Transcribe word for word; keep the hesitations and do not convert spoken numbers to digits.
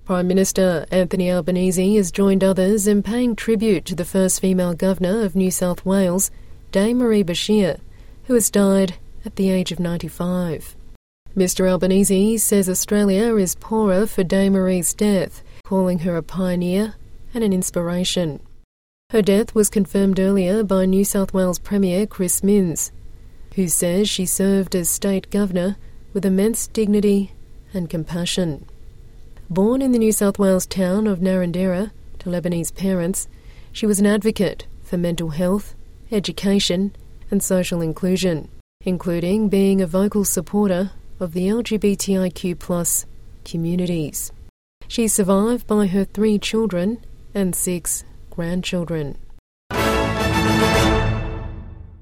Prime Minister Anthony Albanese has joined others in paying tribute to the first female governor of New South Wales, Dame Marie Bashir, who has died at the age of ninety-five. Mister Albanese says Australia is poorer for Dame Marie's death, calling her a pioneer and an inspiration. Her death was confirmed earlier by New South Wales Premier Chris Minns, who says she served as state governor with immense dignity and compassion. Born in the New South Wales town of Narrandera to Lebanese parents, she was an advocate for mental health, education and social inclusion, including being a vocal supporter of the L G B T I Q plus communities. She's survived by her three children and six grandchildren.